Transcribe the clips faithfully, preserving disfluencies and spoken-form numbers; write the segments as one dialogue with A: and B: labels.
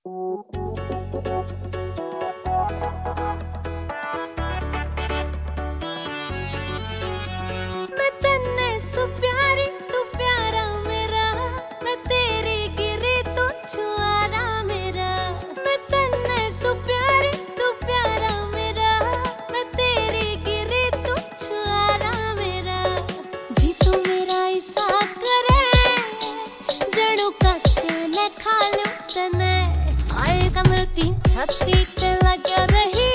A: मैं तन्ने सु प्यारी तू प्यारा मेरा, मैं तेरी गिरी तू छुआरा मेरा। मैं तन्ने सु प्यारी तू प्यारा मेरा, मैं तेरी गिरी तू छुआरा मेरा। जी तू मेरा ऐसा करे जड़ू कच्चे ने खा लूं तने, आए कमर की छत्ती पे लगा रही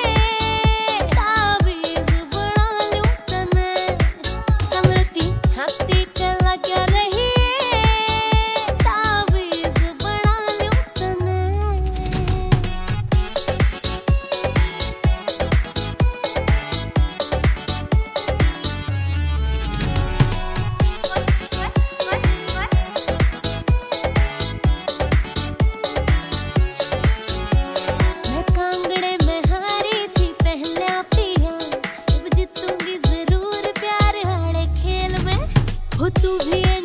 A: ताबीज बना लूं तने, कमर की छत्ती पे लगा रही ताबीज बना लूं तने। मैं कांगड़े में हारी थी पहला पिया, अब जीतूंगी जरूर प्यार वाले खेल में। हो तू भी